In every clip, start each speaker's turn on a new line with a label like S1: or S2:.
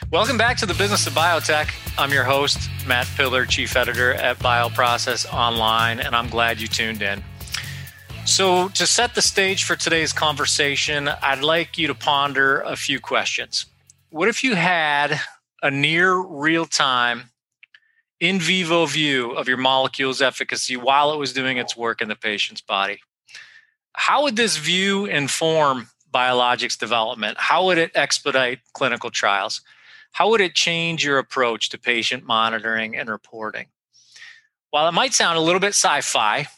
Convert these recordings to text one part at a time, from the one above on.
S1: Welcome back to the Business of Biotech. I'm your host, Matt Pillar, Chief Editor at Bioprocess Online, and I'm glad you tuned in. So to set the stage for today's conversation, I'd like you to ponder a few questions. What if you had a near real-time in vivo view of your molecule's efficacy while it was doing its work in the patient's body? How would this view inform biologics development? How would it expedite clinical trials? How would it change your approach to patient monitoring and reporting? While it might sound a little bit sci-fi,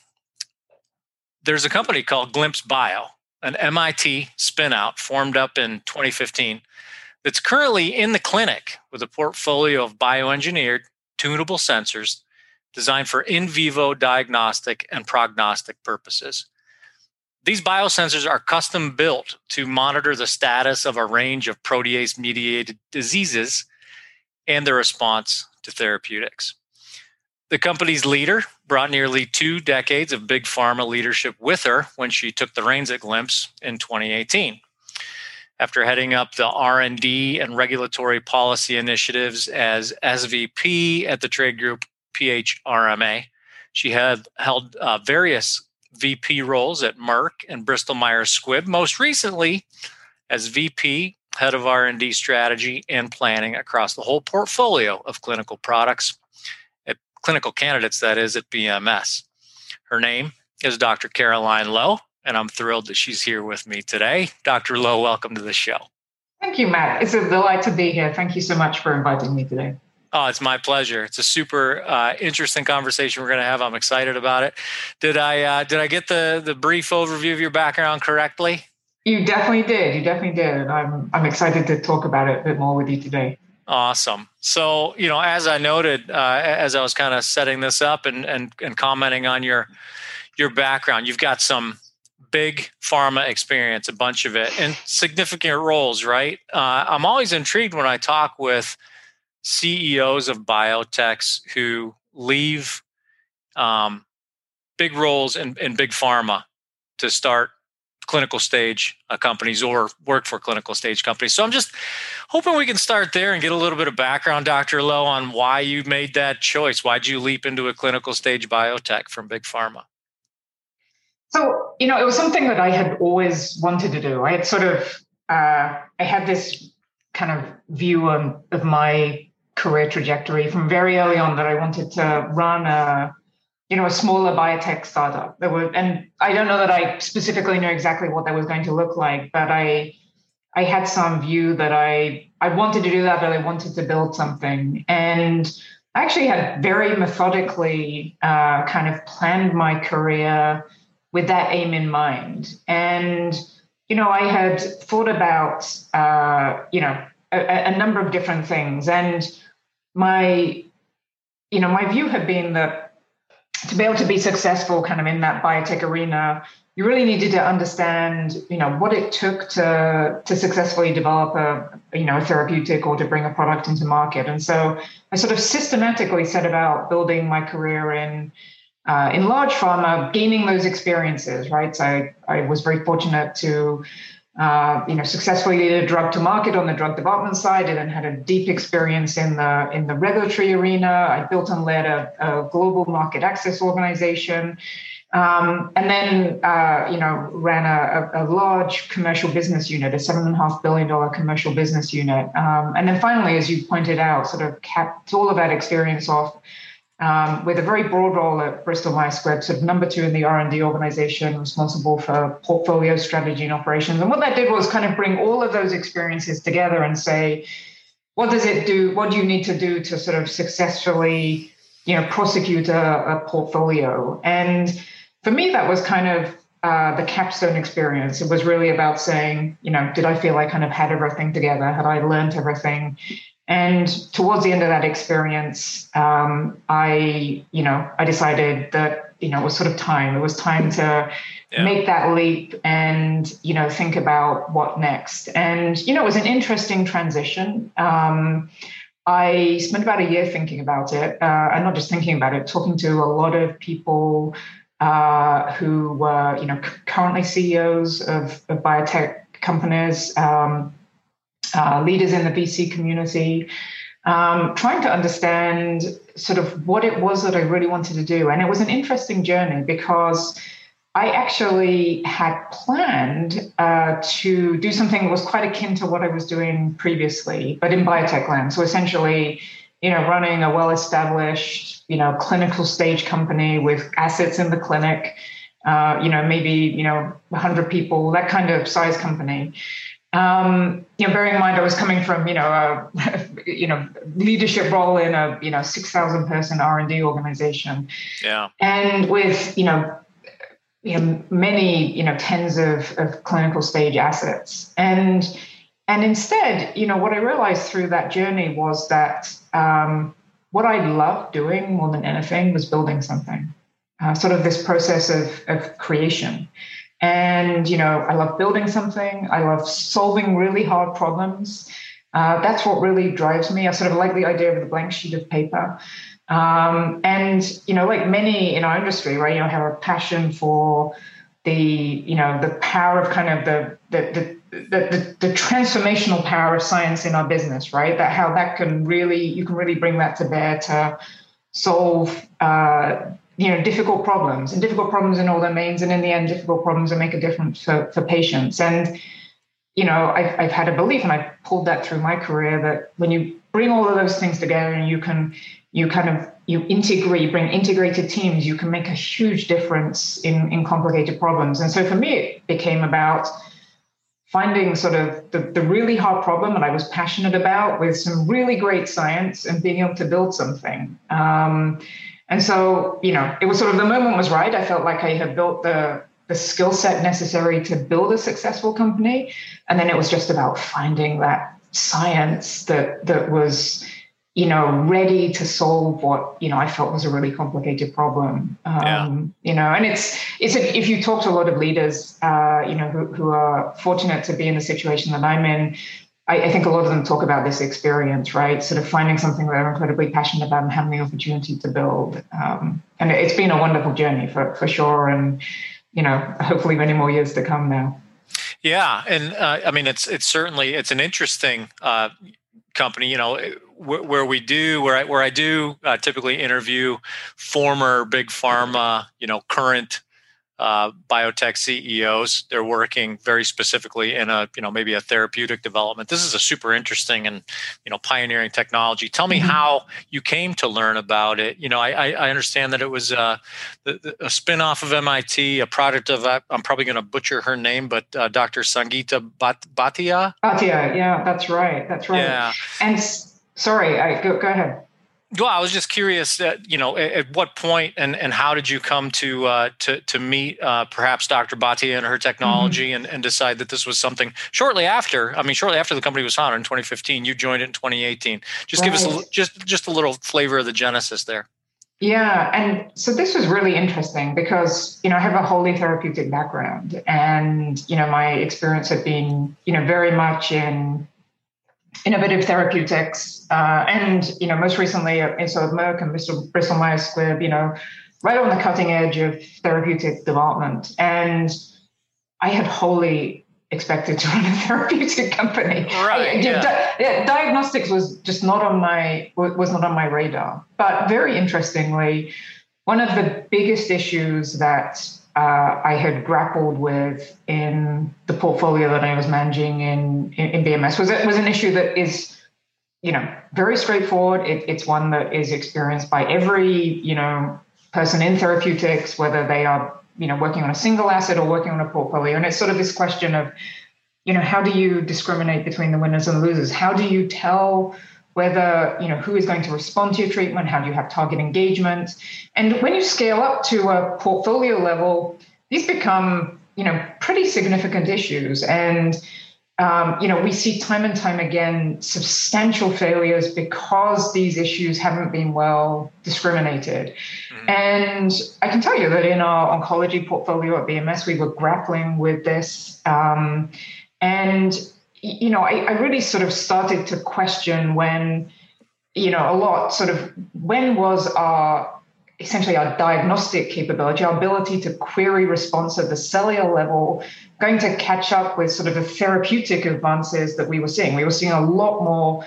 S1: there's a company called Glimpse Bio, an MIT spinout formed up in 2015 that's currently in the clinic with a portfolio of bioengineered, tunable sensors designed for in vivo diagnostic and prognostic purposes. These biosensors are custom built to monitor the status of a range of protease-mediated diseases and their response to therapeutics. The company's leader brought nearly 2 decades of big pharma leadership with her when she took the reins at Glimpse in 2018. After heading up the R&D and regulatory policy initiatives as SVP at the trade group PHRMA, she had held various VP roles at Merck and Bristol Myers Squibb, most recently as VP, head of R&D strategy and planning across the whole portfolio of clinical products, clinical candidates, that is, at BMS. Her name is Dr. Caroline Lowe, and I'm thrilled that she's here with me today. Dr. Lowe, welcome to the show.
S2: Thank you, Matt. It's a delight to be here. Thank you so much for inviting me today.
S1: Oh, it's my pleasure. It's a super interesting conversation we're going to have. I'm excited about it. Did I get the brief overview of your background correctly?
S2: You definitely did. I'm excited to talk about it a bit more with you today.
S1: Awesome. So, as I noted, as I was kind of setting this up and commenting on your background, you've got some big pharma experience, a bunch of it, and significant roles, right? I'm always intrigued when I talk with CEOs of biotechs who leave big roles in big pharma to start clinical stage companies or work for clinical stage companies. So I'm just hoping we can start there and get a little bit of background, Dr. Lowe, on why you made that choice. Why'd you leap into a clinical stage biotech from big pharma?
S2: So, it was something that I had always wanted to do. I had I had this kind of view of my career trajectory from very early on that I wanted to run a smaller biotech startup. And I don't know that I specifically know exactly what that was going to look like, but I had some view that I wanted to do that I wanted to build something. And I actually had very methodically kind of planned my career with that aim in mind. And, I had thought about, a number of different things. And my view had been that to be able to be successful kind of in that biotech arena, you really needed to understand, what it took to successfully develop a therapeutic or to bring a product into market. And so I sort of systematically set about building my career in large pharma, gaining those experiences, right? So I was very fortunate to successfully lead a drug to market on the drug development side. I then had a deep experience in the regulatory arena. I built and led a global market access organization, and then ran a large commercial business unit, a $7.5 billion commercial business unit, and then finally, as you pointed out, sort of capped all of that experience off with a very broad role at Bristol Myers Squibb, sort of number 2 in the R&D organization, responsible for portfolio strategy and operations. And what that did was kind of bring all of those experiences together and say, what does it do? What do you need to do to sort of successfully, prosecute a portfolio? And for me, that was kind of the capstone experience. It was really about saying, did I feel I kind of had everything together? Had I learned everything? And towards the end of that experience, I decided that, it was sort of time. It was time to make that leap and, think about what next. And, it was an interesting transition. I spent about a year thinking about it, and not just thinking about it, talking to a lot of people who were, currently CEOs of biotech companies, leaders in the VC community, trying to understand sort of what it was that I really wanted to do. And it was an interesting journey because I actually had planned to do something that was quite akin to what I was doing previously, but in biotech land. So essentially, running a well-established, clinical stage company with assets in the clinic, maybe, 100 people, that kind of size company. Bearing in mind I was coming from, a, leadership role in a, 6,000 person R&D organization.
S1: Yeah.
S2: And with, many, tens of clinical stage assets. And instead, what I realized through that journey was that what I loved doing more than anything was building something, sort of this process of creation. And, I love building something. I love solving really hard problems. That's what really drives me. I sort of like the idea of the blank sheet of paper. And, like many in our industry, right, have a passion for the power of kind of the transformational power of science in our business, right? That how that can really, you can really bring that to bear to solve, difficult problems in all domains. And in the end, difficult problems that make a difference for patients. And, I've had a belief, and I've pulled that through my career, that when you bring all of those things together and you bring integrated teams, you can make a huge difference in complicated problems. And so for me, it became about finding sort of the really hard problem that I was passionate about with some really great science and being able to build something. And so, it was sort of the moment was right. I felt like I had built the skill set necessary to build a successful company. And then it was just about finding that science that was, ready to solve what, I felt was a really complicated problem. And it's if you talk to a lot of leaders, who are fortunate to be in the situation that I'm in, I think a lot of them talk about this experience, right? Sort of finding something that they're incredibly passionate about and having the opportunity to build. And it's been a wonderful journey for sure. And, hopefully many more years to come now.
S1: Yeah. And it's certainly, it's an interesting company, where I do typically interview former big pharma, current biotech CEOs. They're working very specifically in maybe a therapeutic development. This is a super interesting and, pioneering technology. Tell me how you came to learn about it. I understand that it was a spinoff of MIT, a product of, I'm probably going to butcher her name, but Dr. Sangeeta Bhatia.
S2: Bhatia, yeah, that's right.
S1: Yeah.
S2: And sorry, go ahead.
S1: Well, I was just curious, at what point and how did you come to meet perhaps Dr. Bhatia and her technology and decide that this was something shortly after the company was founded in 2015, you joined it in 2018. Just give us just a little flavor of the genesis there.
S2: Yeah. And so this was really interesting because, I have a wholly therapeutic background and, my experience had been, very much in innovative therapeutics, and most recently at Merck and Bristol Myers Squibb, right on the cutting edge of therapeutic development. And I had wholly expected to run a therapeutic company.
S1: Right.
S2: Diagnostics was just not on my radar. But very interestingly, one of the biggest issues that I had grappled with in the portfolio that I was managing in BMS was an issue that is, very straightforward. It's one that is experienced by every, person in therapeutics, whether they are, working on a single asset or working on a portfolio. And it's sort of this question of, how do you discriminate between the winners and losers? How do you tell whether, who is going to respond to your treatment? How do you have target engagement? And when you scale up to a portfolio level, these become, pretty significant issues. And, we see time and time again substantial failures because these issues haven't been well discriminated. And I can tell you that in our oncology portfolio at BMS, we were grappling with this. I really sort of started to question when, when was our essentially our diagnostic capability, our ability to query response at the cellular level, going to catch up with sort of the therapeutic advances that we were seeing. We were seeing a lot more,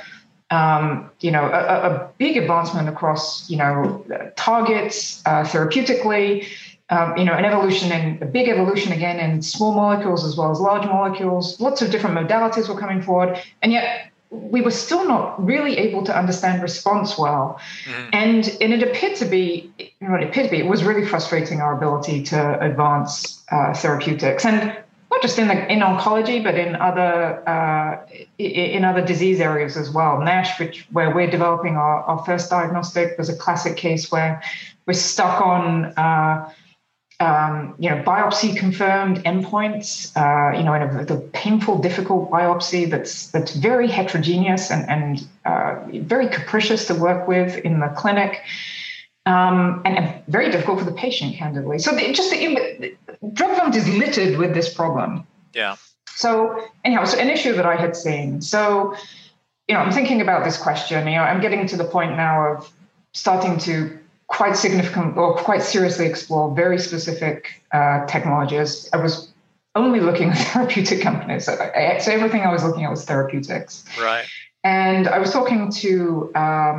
S2: a big advancement across, targets therapeutically, a big evolution again in small molecules as well as large molecules. Lots of different modalities were coming forward, and yet we were still not really able to understand response well. Mm-hmm. And it appeared to be, it was really frustrating our ability to advance therapeutics, and not just in oncology, but in other disease areas as well. NASH, where we're developing our first diagnostic, was a classic case where we're stuck on biopsy confirmed endpoints, in the painful, difficult biopsy that's very heterogeneous and very capricious to work with in the clinic, and very difficult for the patient, candidly. So drug development is littered with this problem.
S1: Yeah.
S2: So anyhow, it's an issue that I had seen. So, I'm thinking about this question. I'm getting to the point now of starting to quite significant or quite seriously explore very specific technologies. I was only looking at therapeutic companies. So everything I was looking at was therapeutics.
S1: Right.
S2: And I was talking to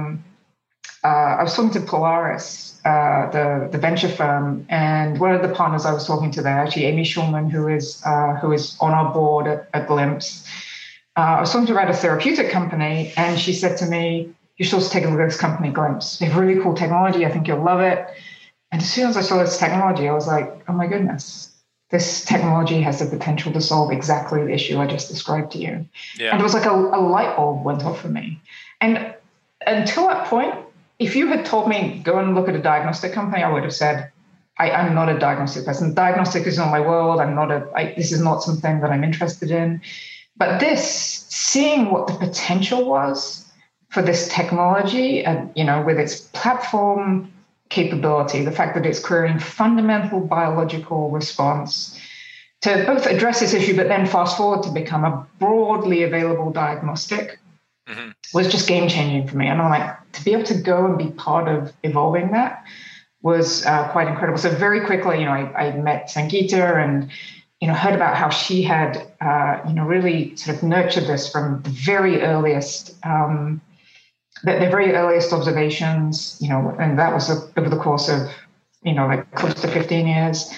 S2: Polaris, the venture firm, and one of the partners I was talking to there, actually Amy Schulman, who is on our board at Glimpse. I was talking to her about a therapeutic company, and she said to me, "You should also take a look at this company, Glimpse. They have really cool technology. I think you'll love it." And as soon as I saw this technology, I was like, "Oh my goodness, this technology has the potential to solve exactly the issue I just described to you." Yeah. And it was like a light bulb went off for me. And until that point, if you had told me, go and look at a diagnostic company, I would have said, I'm not a diagnostic person. Diagnostic is not my world. This is not something that I'm interested in. But seeing what the potential was for this technology and, with its platform capability, the fact that it's querying fundamental biological response to both address this issue, but then fast forward to become a broadly available diagnostic, mm-hmm. was just game changing for me. And I'm like, to be able to go and be part of evolving that was quite incredible. So very quickly, I met Sangeeta and, heard about how she had, really sort of nurtured this from the very earliest, the very earliest observations, and that was over the course of, close to 15 years.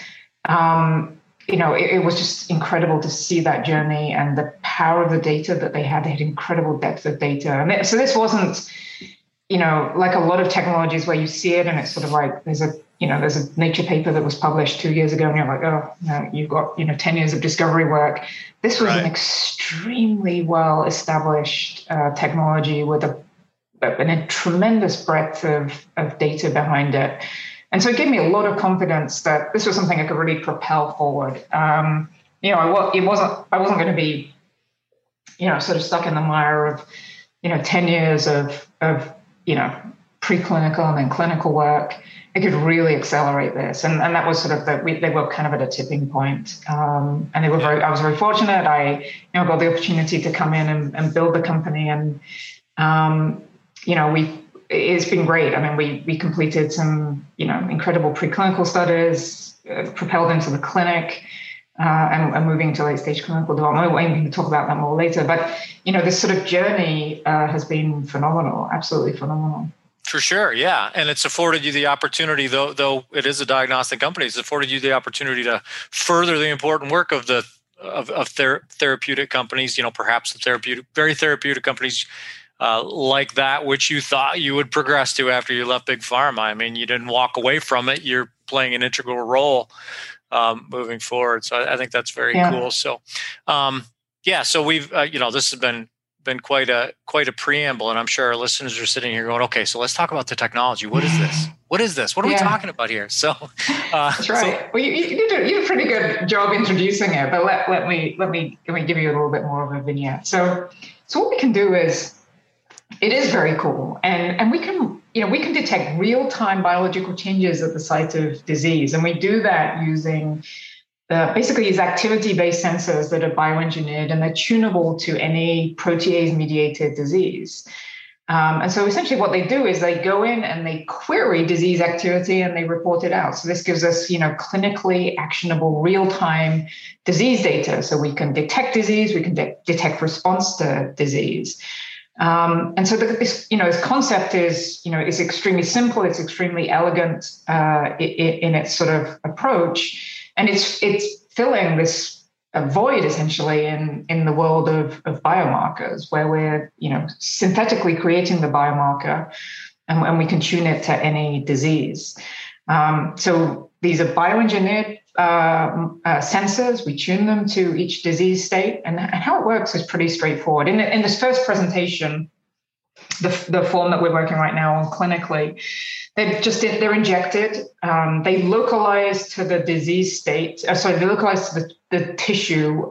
S2: It was just incredible to see that journey and the power of the data that they had. They had incredible depth of data. And so this wasn't, like a lot of technologies where you see it and it's sort of like there's a Nature paper that was published 2 years ago and you're like, oh, you've got, 10 years of discovery work. This was an extremely well-established technology with a tremendous breadth of data behind it. And so it gave me a lot of confidence that this was something I could really propel forward. I wasn't going to be, sort of stuck in the mire of, 10 years of preclinical and then clinical work. I could really accelerate this. And that was sort of they were kind of at a tipping point. And I was very fortunate. I, got the opportunity to come in and build the company. And, it's been great. I mean, we completed some, incredible preclinical studies, propelled into the clinic, and moving to late stage clinical development. We can talk about that more later. But, this sort of journey has been phenomenal, absolutely phenomenal.
S1: For sure, yeah. And it's afforded you the opportunity, though it is a diagnostic company, it's afforded you the opportunity to further the important work of the therapeutic companies, perhaps the very therapeutic companies like that, which you thought you would progress to after you left Big Pharma. I mean, you didn't walk away from it. You're playing an integral role moving forward. So I think that's very cool. So, so we've, this has been quite a preamble, and I'm sure our listeners are sitting here going, okay, so let's talk about the technology. What is this? What is this? What are we talking about here? So
S2: that's right. Well, you did a pretty good job introducing it, but let me give you a little bit more of a vignette. So what we can do is, it is very cool, and we can detect real-time biological changes at the site of disease, and we do that using basically these activity-based sensors that are bioengineered, and they're tunable to any protease-mediated disease. And so essentially what they do is they go in and they query disease activity and they report it out. So this gives us, clinically actionable real-time disease data. So we can detect disease, we can detect response to disease. And so this concept is extremely simple. It's extremely elegant in its sort of approach, and it's filling this a void essentially in the world of biomarkers, where we're synthetically creating the biomarker, and we can tune it to any disease. So these are bioengineered sensors. We tune them to each disease state, and how it works is pretty straightforward. In this first presentation, the form that we're working right now on clinically, they're injected. They localize to the disease state. They localize to the tissue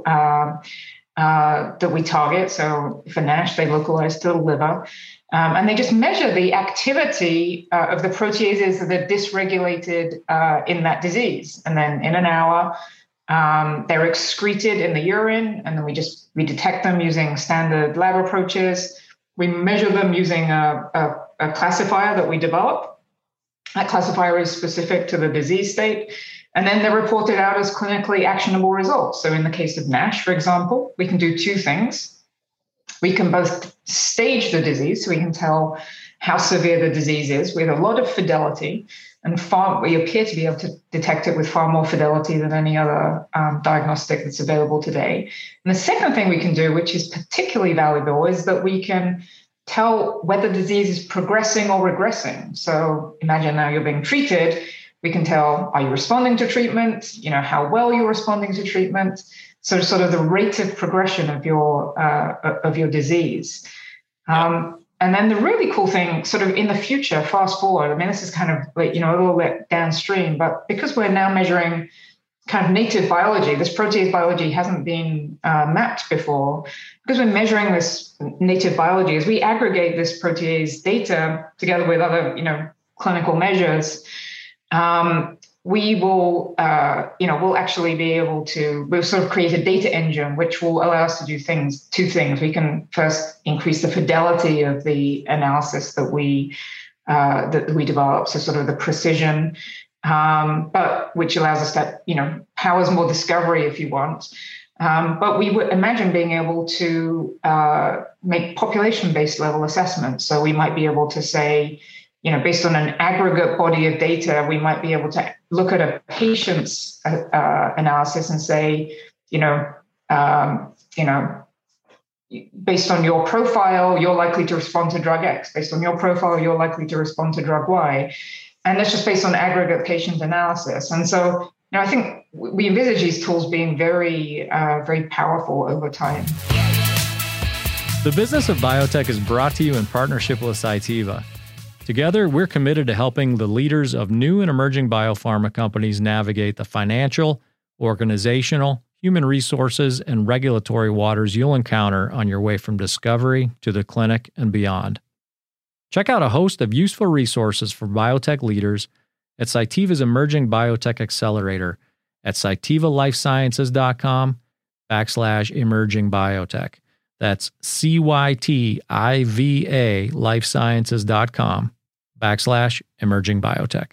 S2: that we target. So for NASH, they localize to the liver. And they just measure the activity of the proteases that are dysregulated in that disease. And then in an hour, they're excreted in the urine, and then we detect them using standard lab approaches. We measure them using a classifier that we develop. That classifier is specific to the disease state. And then they're reported out as clinically actionable results. So in the case of NASH, for example, we can do two things. We can both stage the disease, so we can tell how severe the disease is with a lot of fidelity, and we appear to be able to detect it with far more fidelity than any other diagnostic that's available today. And the second thing we can do, which is particularly valuable, is that we can tell whether disease is progressing or regressing. So imagine now you're being treated. We can tell, are you responding to treatment? How well you're responding to treatment. So sort of the rate of progression of your disease. And then the really cool thing, sort of in the future, fast forward, this is kind of like, a little bit downstream, but because we're now measuring kind of native biology, this protease biology hasn't been mapped before. Because we're measuring this native biology, as we aggregate this protease data together with other, clinical measures, we will, we'll actually be able to, we'll sort of create a data engine, which will allow us to do two things. We can first increase the fidelity of the analysis that we develop, so sort of the precision, but which allows us to, powers more discovery if you want. But we would imagine being able to make population-based level assessments. So we might be able to say, based on an aggregate body of data, we might be able to look at a patient's analysis and say, based on your profile, you're likely to respond to drug X. Based on your profile, you're likely to respond to drug Y. And that's just based on aggregate patient analysis. And so, I think we envisage these tools being very, very powerful over time.
S3: The Business of Biotech is brought to you in partnership with Cytiva. Together, we're committed to helping the leaders of new and emerging biopharma companies navigate the financial, organizational, human resources, and regulatory waters you'll encounter on your way from discovery to the clinic and beyond. Check out a host of useful resources for biotech leaders at Cytiva's Emerging Biotech Accelerator at cytivalifesciences.com/emerging biotech. That's CYTIVA lifesciences.com/emerging biotech.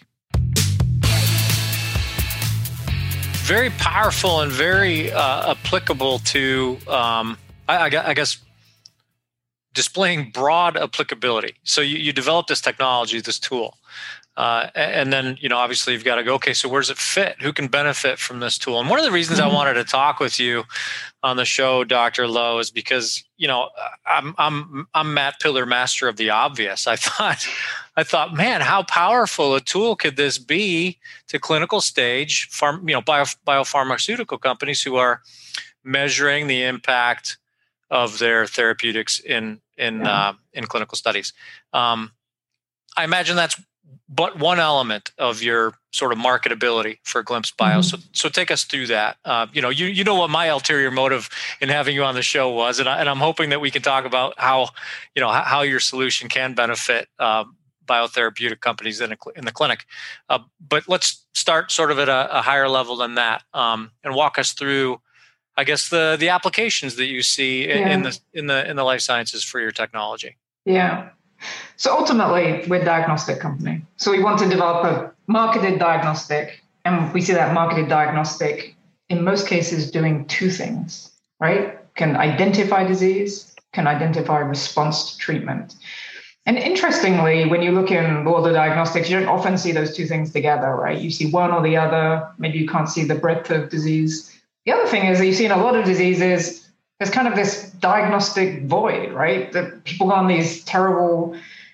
S1: Very powerful and very applicable to, I guess, displaying broad applicability. So you develop this technology, this tool, and then, obviously you've got to go, okay, so where does it fit? Who can benefit from this tool? And one of the reasons I wanted to talk with you on the show, Dr. Lowe, is because, I'm Matt Pillar, master of the obvious. I thought, man, how powerful a tool could this be to clinical stage biopharmaceutical companies who are measuring the impact of their therapeutics in clinical studies. I imagine that's but one element of your sort of marketability for Glimpse Bio. Mm-hmm. So take us through that. You know what my ulterior motive in having you on the show was, and I'm hoping that we can talk about how your solution can benefit biotherapeutic companies in the clinic. But let's start sort of at a higher level than that, and walk us through, I guess, the applications that you see in the life sciences for your technology.
S2: Yeah. So ultimately, we're a diagnostic company. So we want to develop a marketed diagnostic, and we see that marketed diagnostic in most cases doing two things, right? Can identify disease, can identify response to treatment. And interestingly, when you look in all the diagnostics, you don't often see those two things together, right? You see one or the other. Maybe you can't see the breadth of disease. The other thing is that you see in a lot of diseases, there's kind of this diagnostic void, right? That people go on these terrible,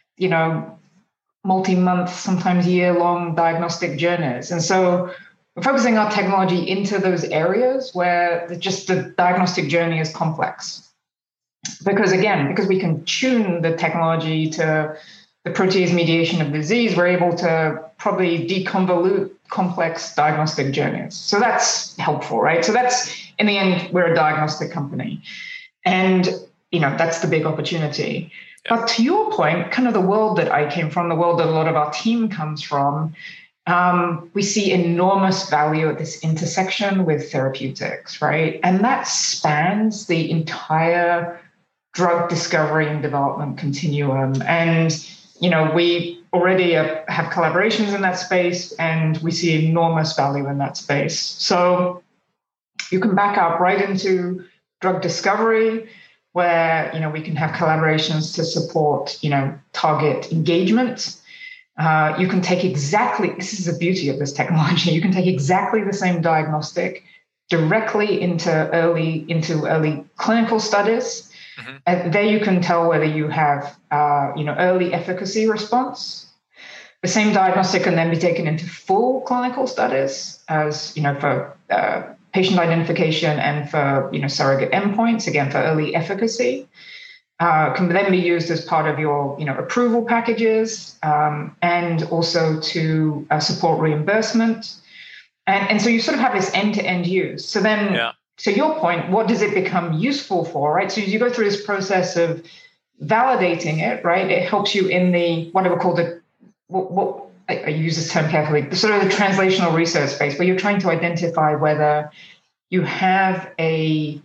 S2: multi-month, sometimes year-long diagnostic journeys. And so we're focusing our technology into those areas where just the diagnostic journey is complex. Because we can tune the technology to the protease mediation of disease, we're able to probably deconvolute complex diagnostic journeys. So that's helpful, right? So that's, in the end, we're a diagnostic company. And, that's the big opportunity. Yeah. But to your point, kind of the world that I came from, the world that a lot of our team comes from, we see enormous value at this intersection with therapeutics, right? And that spans the entire drug discovery and development continuum. And, we already have collaborations in that space, and we see enormous value in that space. So you can back up right into drug discovery, where, we can have collaborations to support, target engagement. You can take this is the beauty of this technology. You can take exactly the same diagnostic directly into early clinical studies. Mm-hmm. And there you can tell whether you have, early efficacy response. The same diagnostic can then be taken into full clinical studies as, for patient identification and for, surrogate endpoints, again, for early efficacy. Can then be used as part of your, approval packages, and also to support reimbursement. And so you sort of have this end-to-end use. So then, To your point, what does it become useful for, right? So you go through this process of validating it, right? It helps you in the, what I would call what I use this term carefully, the sort of the translational research space, where you're trying to identify whether you have an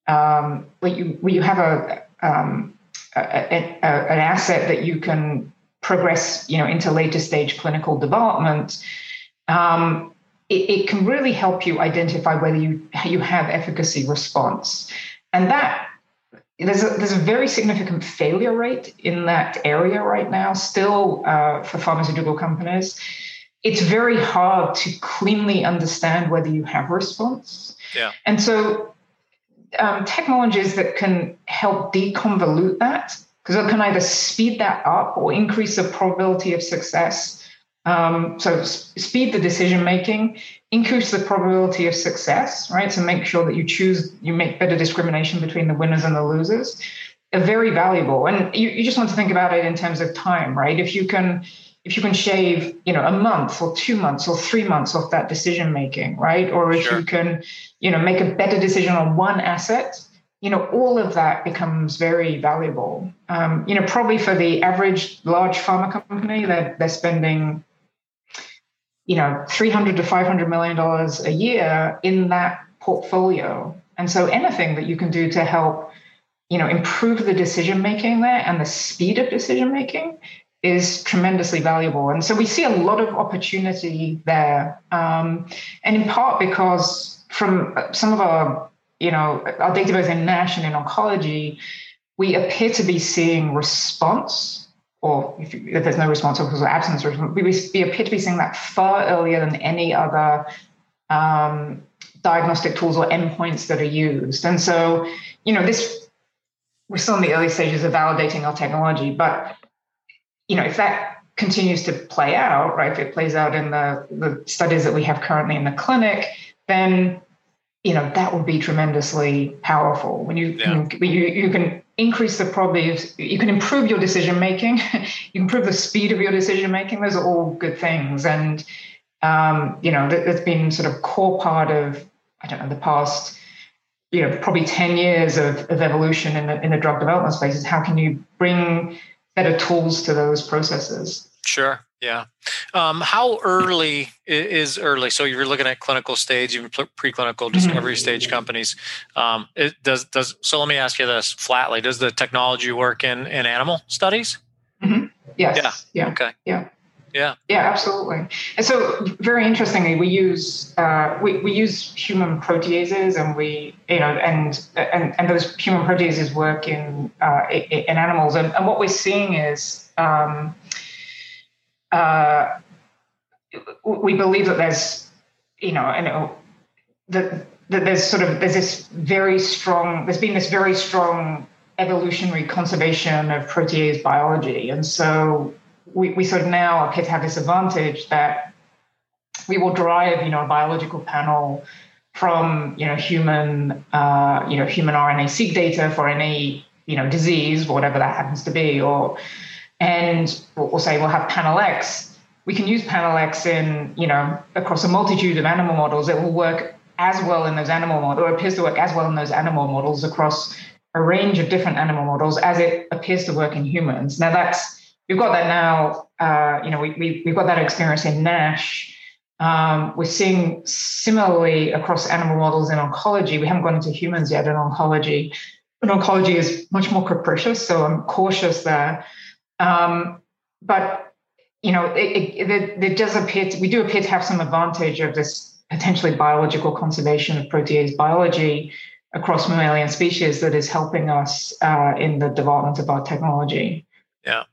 S2: asset that you can progress, into later stage clinical development. It can really help you identify whether you have efficacy response, and that there's a very significant failure rate in that area right now. Still, for pharmaceutical companies, it's very hard to cleanly understand whether you have response. Yeah, and so technologies that can help deconvolute that, because it can either speed that up or increase the probability of success. So speed the decision making, increase the probability of success, right? So make sure that you make better discrimination between the winners and the losers, are very valuable. And you just want to think about it in terms of time, right? If you can shave, a month or 2 months or 3 months off that decision making, right? Or if you can, make a better decision on one asset, all of that becomes very valuable. Probably for the average large pharma company, they're spending, $300 to $500 million a year in that portfolio. And so anything that you can do to help, improve the decision making there and the speed of decision making is tremendously valuable. And so we see a lot of opportunity there. And in part because from some of our data both in NASH and in oncology, we appear to be seeing response, or if there's no response or because of absence, we appear to be seeing that far earlier than any other diagnostic tools or endpoints that are used. And so, we're still in the early stages of validating our technology, but, if that continues to play out, right, if it plays out in the studies that we have currently in the clinic, then that would be tremendously powerful. When you can increase the probability, you can improve your decision making, you can improve the speed of your decision making. Those are all good things, and that's been sort of core part of the past probably 10 years of evolution in the drug development space. Is how can you bring better tools to those processes?
S1: Sure. Yeah. How early is early? So you're looking at clinical stage, even preclinical discovery stage companies. So let me ask you this flatly: does the technology work in animal studies?
S2: Mm-hmm. Yes.
S1: Yeah. Okay.
S2: Yeah.
S1: Yeah.
S2: Yeah, absolutely. And so, very interestingly, we use human proteases, and and those human proteases work in animals. And what we're seeing is we believe that there's that there's been this very strong evolutionary conservation of protease biology, and so we sort of now appear to have this advantage that we will derive a biological panel from human RNA-seq data for any disease, whatever that happens to be, and we'll say we'll have panel X. We can use panel X in across a multitude of animal models. It will work as well in those animal models, or appears to work as well in those animal models across a range of different animal models as it appears to work in humans. Now we've got that now. We've got that experience in NASH. We're seeing similarly across animal models in oncology. We haven't gone into humans yet in oncology, but oncology is much more capricious, so I'm cautious there. But there does appear we do appear to have some advantage of this potentially biological conservation of protease biology across mammalian species that is helping us in the development of our technology.
S1: Yeah.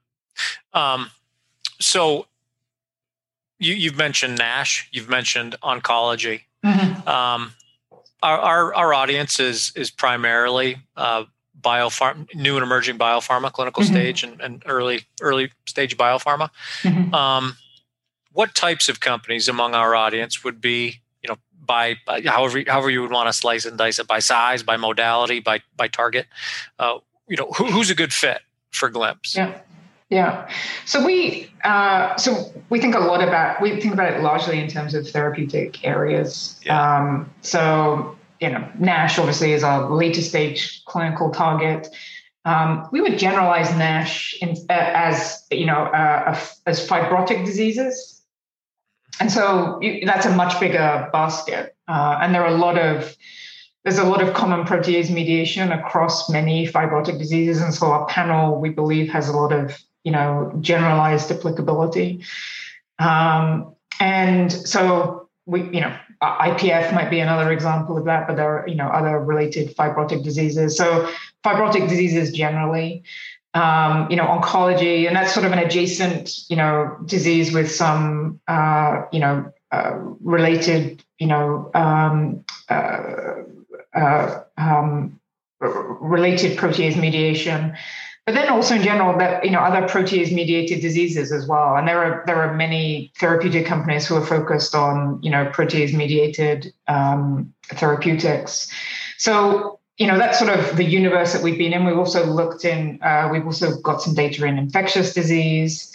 S1: So you've mentioned NASH, you've mentioned oncology.
S2: Mm-hmm.
S1: Our audience is primarily new and emerging biopharma, clinical
S2: mm-hmm.
S1: stage and early stage biopharma.
S2: Mm-hmm.
S1: What types of companies among our audience would be, by however you would want to slice and dice it, by size, by modality, by target? Who's a good fit for Glimpse?
S2: Yeah. So we think about it largely in terms of therapeutic areas.
S1: Yeah.
S2: NASH obviously is our later stage clinical target. We would generalize NASH as fibrotic diseases. And so that's a much bigger basket. And there's a lot of common protease mediation across many fibrotic diseases. And so our panel, we believe, has a lot of, generalized applicability. And so IPF might be another example of that, but there are, other related fibrotic diseases. So fibrotic diseases generally, oncology, and that's sort of an adjacent, disease with some, related, related protease mediation. But then also in general that, other protease mediated diseases as well. And there are many therapeutic companies who are focused on, protease mediated therapeutics. So, that's sort of the universe that we've been in. We've also we've also got some data in infectious disease,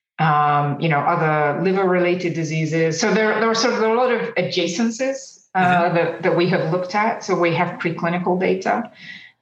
S2: other liver related diseases. So there are a lot of adjacencies that we have looked at. So we have preclinical data.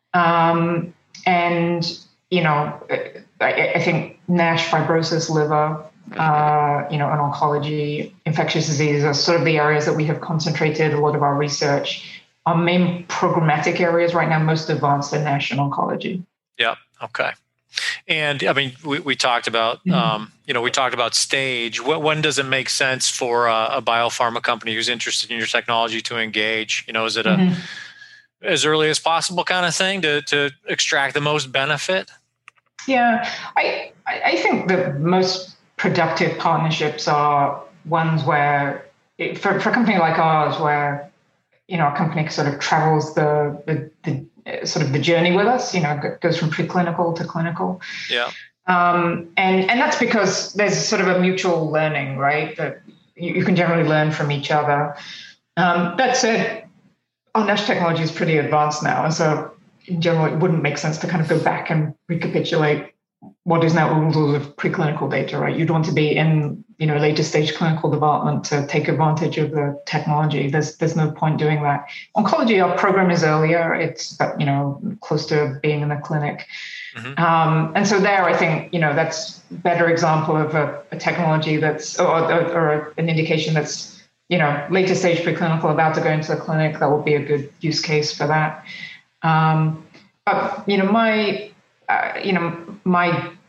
S2: I think NASH, fibrosis, liver, and oncology, infectious diseases are sort of the areas that we have concentrated a lot of our research. Our main programmatic areas right now, most advanced in NASH and oncology.
S1: Yeah. Okay. And I mean, we talked about, we talked about stage. When does it make sense for a biopharma company who's interested in your technology to engage? Is it as early as possible kind of thing to extract the most benefit? Yeah,
S2: I think the most productive partnerships are ones where, for a company like ours, where a company sort of travels the sort of the journey with us, goes from preclinical to clinical.
S1: Yeah.
S2: And that's because there's sort of a mutual learning, right? That you can generally learn from each other. That said, our NASH technology is pretty advanced now. And so in general, it wouldn't make sense to kind of go back and recapitulate what is now all of preclinical data, right? You'd want to be in, later stage clinical development to take advantage of the technology. There's no point doing that. Oncology, our program is earlier. It's, close to being in the clinic. Mm-hmm. And so there, I think, that's a better example of a technology that's, or an indication that's, later stage preclinical, about to go into the clinic. That will be a good use case for that. But, my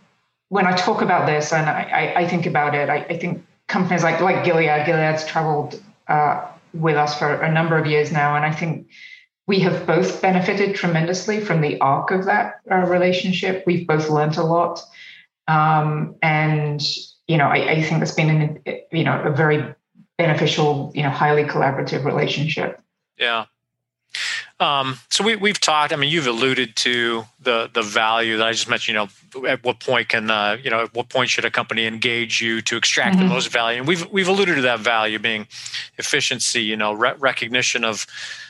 S2: when I talk about this and I think about it, I think companies like Gilead's traveled with us for a number of years now. And I think we have both benefited tremendously from the arc of that relationship. We've both learned a lot. And, I think it's been, a very beneficial, highly collaborative relationship.
S1: Yeah. So we've talked, you've alluded to the value that I just mentioned, at what point at what point should a company engage you to extract the most value? And we've alluded to that value being efficiency, recognition of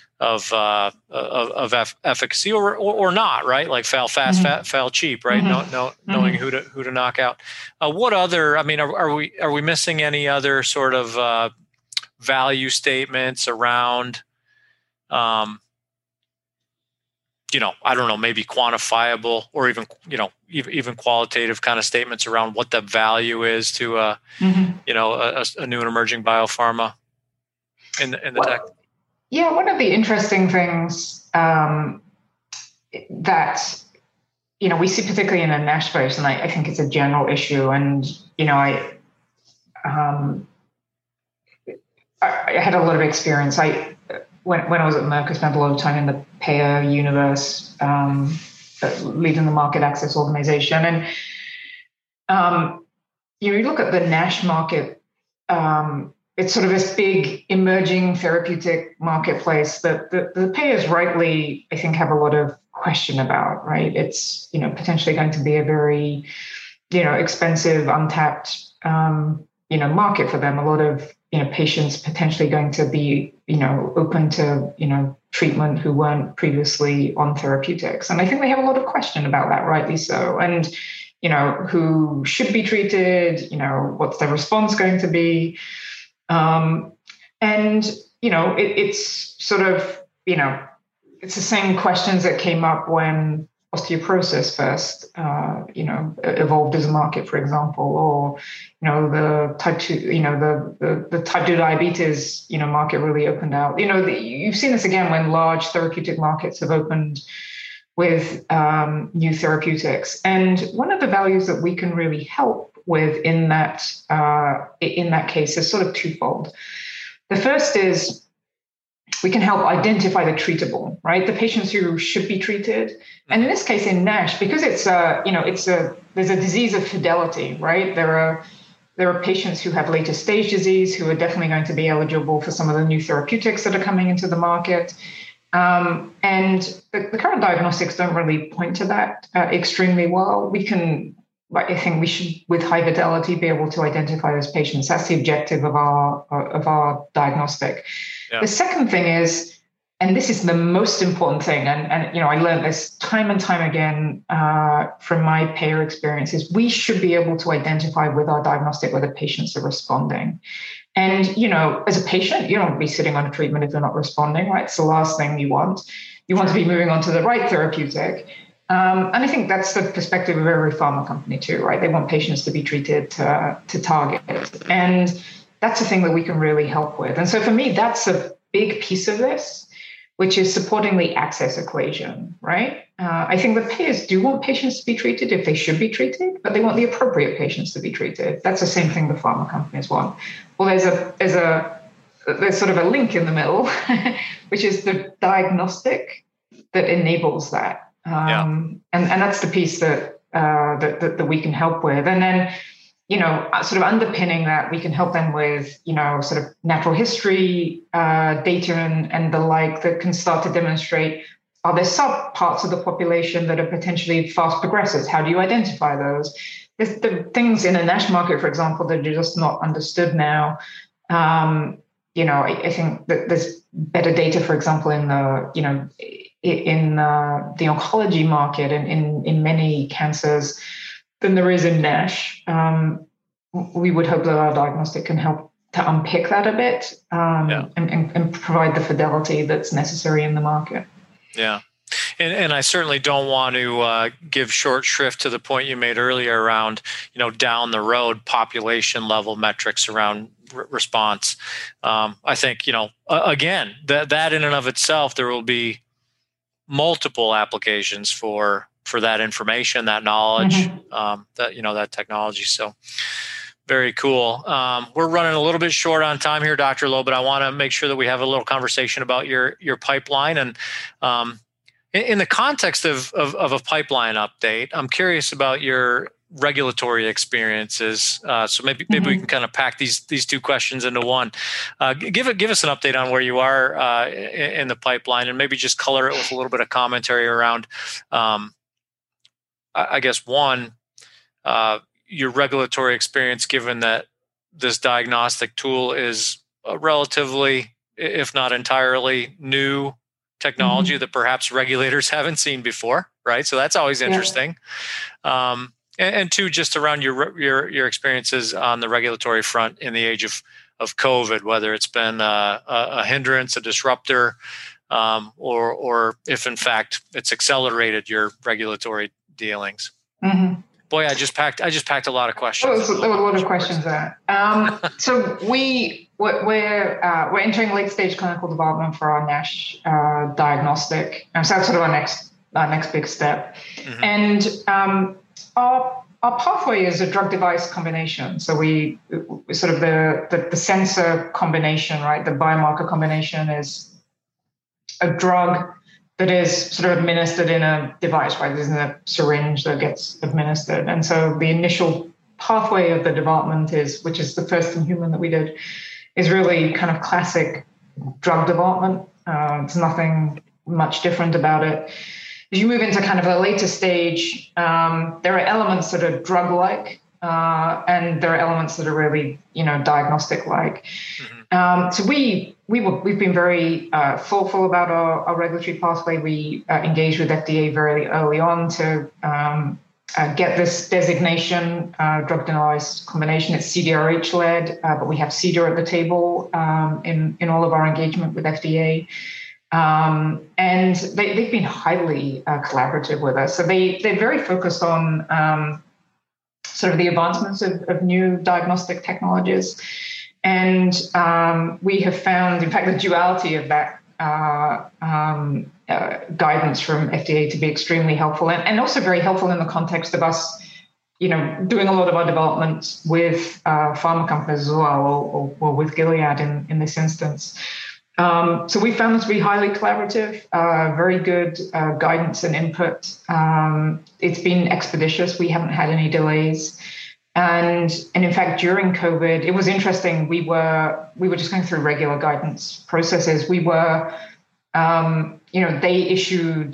S1: efficacy or not, right? Like fail fast, fail cheap, right? Knowing who to knock out. What other, are we missing any other sort of value statements around, I don't know, maybe quantifiable or even qualitative kind of statements around what the value is to a new and emerging biopharma in the tech?
S2: Yeah, one of the interesting things that we see particularly in the NASH space, and I think it's a general issue, and I had a lot of experience. When I was at Merck, I spent a lot of time in the payer universe, leading the market access organization. And, you look at the NASH market, it's sort of this big emerging therapeutic marketplace that the payers rightly, I think, have a lot of question about, right? It's, potentially going to be a very, expensive, untapped, market for them. A lot of, patients potentially going to be, open to, treatment who weren't previously on therapeutics. And I think they have a lot of question about that, rightly so. And, who should be treated, what's their response going to be? It's sort of, it's the same questions that came up when osteoporosis first, evolved as a market, for example, or, the type 2, the type 2 diabetes, market really opened out. You've seen this again when large therapeutic markets have opened with new therapeutics. And one of the values that we can really help with in that case is sort of twofold. The first is we can help identify the treatable, right? The patients who should be treated. And in this case, in NASH, because there's a disease of fidelity, right? There are patients who have later stage disease who are definitely going to be eligible for some of the new therapeutics that are coming into the market. And the current diagnostics don't really point to that extremely well. I think we should, with high fidelity, be able to identify those patients. That's the objective of our diagnostic. Yeah. The second thing is, and this is the most important thing, and I learned this time and time again from my payer experiences, we should be able to identify with our diagnostic whether patients are responding. And, as a patient, you don't want to be sitting on a treatment if they're not responding, right? It's the last thing you want. You want to be moving on to the right therapeutic. And I think that's the perspective of every pharma company too, right? They want patients to be treated to target. And that's the thing that we can really help with. And so for me, that's a big piece of this, which is supporting the access equation, right? I think the payers do want patients to be treated if they should be treated, but they want the appropriate patients to be treated. That's the same thing the pharma companies want. Well, there's sort of a link in the middle, which is the diagnostic that enables that. And that's the piece that we can help with. And then, sort of underpinning that, we can help them with, sort of natural history data and the like that can start to demonstrate, are there subparts of the population that are potentially fast progressors? How do you identify those? There's the things in the NASH market, for example, that are just not understood now. I think that there's better data, for example, in the oncology market and in many cancers than there is in NASH. We would hope that our diagnostic can help to unpick that a bit and provide the fidelity that's necessary in the market.
S1: Yeah. And I certainly don't want to give short shrift to the point you made earlier around, down the road population level metrics around response. I think, again, that in and of itself, there will be multiple applications for for that information, that knowledge, that technology. So very cool. We're running a little bit short on time here, Dr. Lowe, but I want to make sure that we have a little conversation about your pipeline. And in the context of a pipeline update, I'm curious about your regulatory experiences. So maybe we can kind of pack these two questions into one. Give us an update on where you are in the pipeline, and maybe just color it with a little bit of commentary around, I guess, one, your regulatory experience, given that this diagnostic tool is a relatively, if not entirely, new technology that perhaps regulators haven't seen before, right? So that's always interesting. And two, just around your experiences on the regulatory front in the age of COVID, whether it's been a hindrance, a disruptor, or if in fact it's accelerated your regulatory dealings. Boy, I just packed a lot of questions.
S2: There were a lot of questions there. So we're entering late stage clinical development for our NASH diagnostic. So that's sort of our next big step. And our pathway is a drug device combination. So we sort of the sensor combination, right? The biomarker combination is a drug that is sort of administered in a device, right? There's a syringe that gets administered. And so the initial pathway of the development which is the first in human that we did, is really kind of classic drug development. There's nothing much different about it. As you move into kind of a later stage, there are elements that are drug-like, and there are elements that are really, diagnostic-like. So we've been very thoughtful about our regulatory pathway. We engaged with FDA very early on to get this designation, drug device combination. It's CDRH led, but we have CDER at the table in all of our engagement with FDA. And they've been highly collaborative with us. So they're very focused on sort of the advancements of new diagnostic technologies. And we have found, in fact, the duality of that guidance from FDA to be extremely helpful, and also very helpful in the context of us, doing a lot of our development with pharma companies as well, or with Gilead in this instance. So we found this to be highly collaborative, very good guidance and input. It's been expeditious. We haven't had any delays. And in fact, during COVID, it was interesting. We were just going through regular guidance processes. We were, they issued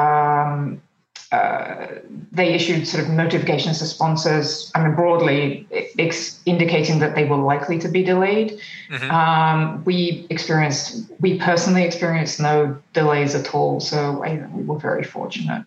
S2: sort of notifications to sponsors, broadly indicating that they were likely to be delayed. We personally experienced no delays at all. So we were very fortunate.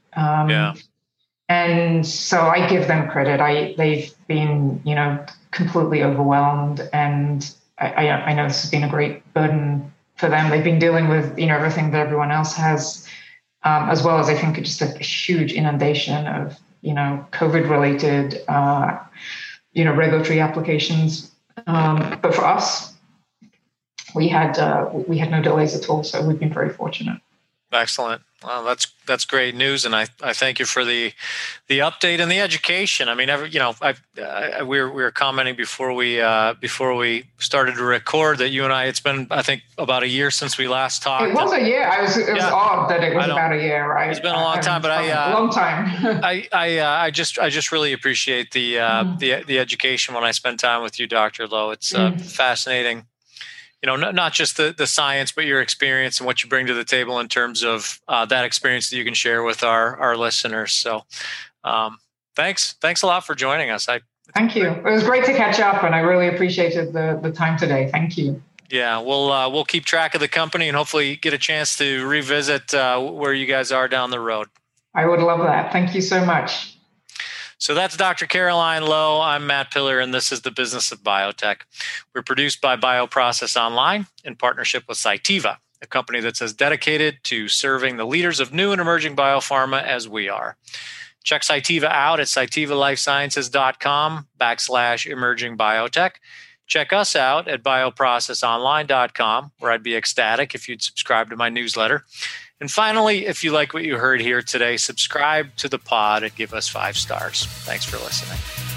S2: And so I give them credit. They've been, completely overwhelmed, and I know this has been a great burden for them. They've been dealing with, everything that everyone else has, as well as I think just a huge inundation of, COVID-related, regulatory applications. But for us, we had no delays at all, so we've been very fortunate.
S1: Excellent. Well, that's great news, and I thank you for the update and the education. We were commenting before we started to record that you and I, it's been, I think, about a year since we last talked.
S2: It was a year. It was odd that it was about a year, right?
S1: It's been a long time, but
S2: a long time.
S1: I just really appreciate the education when I spend time with you, Dr. Lowe. It's fascinating. Not just the science, but your experience and what you bring to the table in terms of that experience that you can share with our listeners. So thanks a lot for joining us.
S2: Thank you. It was great to catch up, and I really appreciated the time today. Thank you.
S1: Yeah, we'll keep track of the company and hopefully get a chance to revisit where you guys are down the road.
S2: I would love that. Thank you so much.
S1: So that's Dr. Caroline Lowe. I'm Matt Pillar, and this is The Business of Biotech. We're produced by Bioprocess Online in partnership with Cytiva, a company that's as dedicated to serving the leaders of new and emerging biopharma as we are. Check Cytiva out at cytivalifesciences.com/emerging biotech. Check us out at bioprocessonline.com, where I'd be ecstatic if you'd subscribe to my newsletter. And finally, if you like what you heard here today, subscribe to the pod and give us 5 stars. Thanks for listening.